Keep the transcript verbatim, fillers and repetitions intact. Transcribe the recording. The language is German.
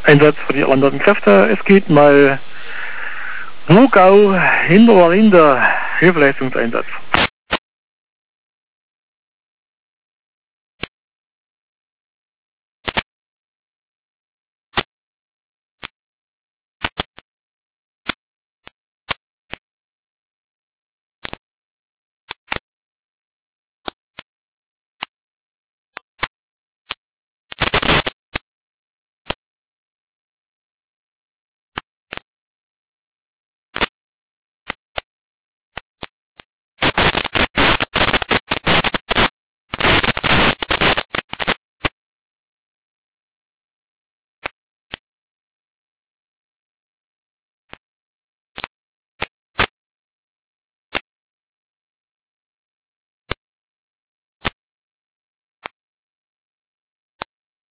Einsatz für die erwanderten Kräfte. Es geht mal Mugau, Hinterwallinder, Hilfeleistungseinsatz.